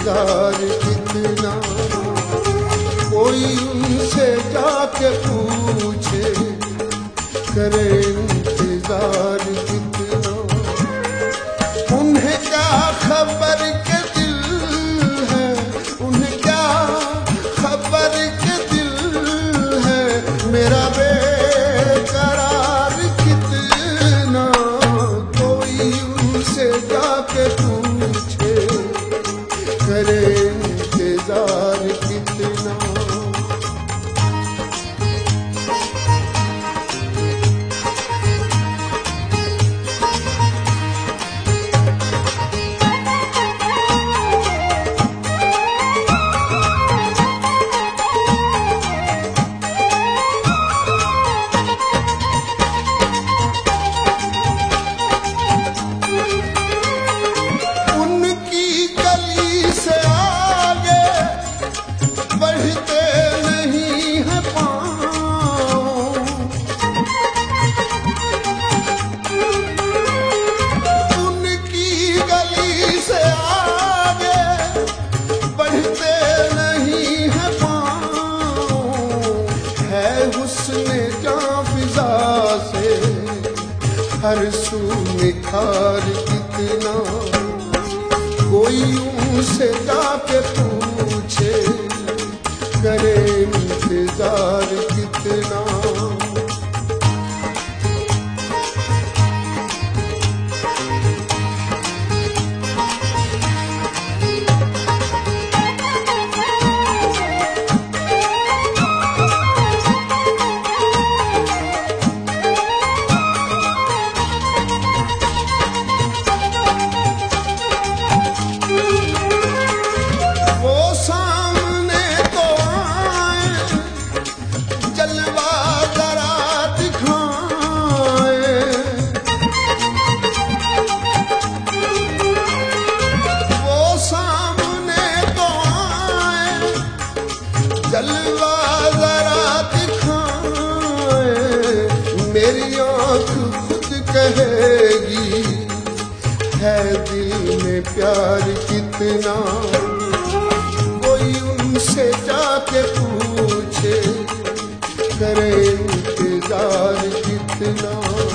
इंतजार कितना, कोई उनसे जाके पूछे करे इंतजार कितना। उन्हें क्या खबर के दिल है, उन्हें क्या खबर के दिल है मेरा बेकरार कितना। कोई उनसे जाके पूछे करे इंतजार कितना। हर सू निखार कितना, कोई उनसे जाके पूछे करे इंतजार कितना। जलवा जरा दिखाए, मेरी आँख खुद कहेगी है दिल में प्यार कितना। कोई उनसे जाके पूछे करे इंतजार कितना।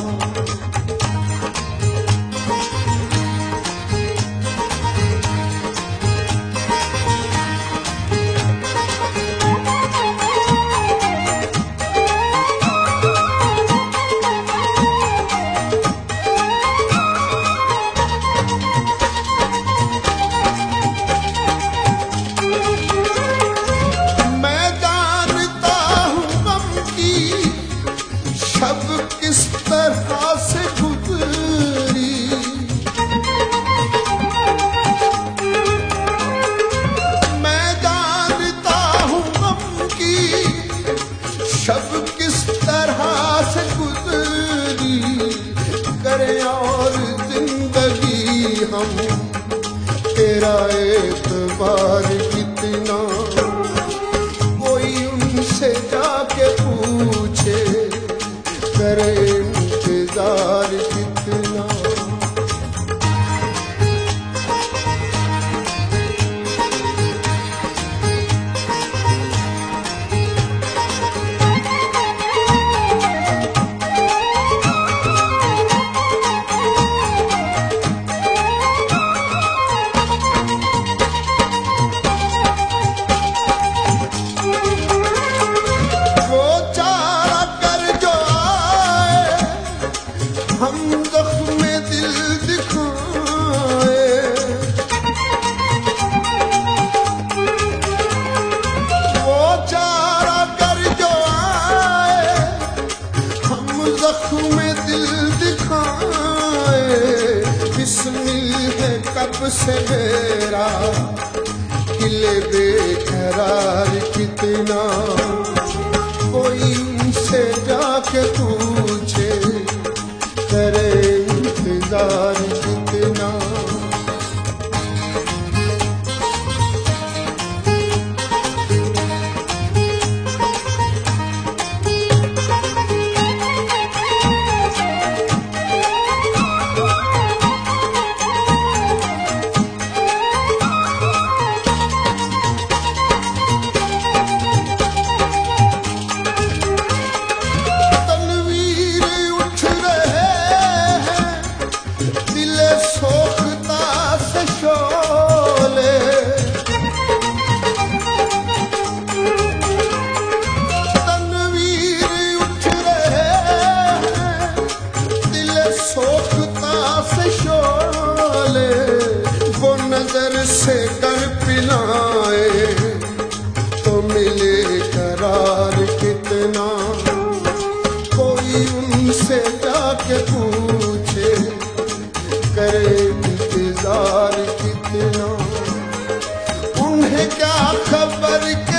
किस तरह से गुजरी मैं जानता हूँ गम की शब किस तरह से गुजरी। करे और जिंदगी हम तेरा एतबार कितना। कोई उनसे जाके पूछे करे इंतजार कितना। कब से मेरा किले बेकरार कितना। कोई उनसे जाके पूछे करे इंतजार कितना। इंतजार कितना, उन्हें क्या खबर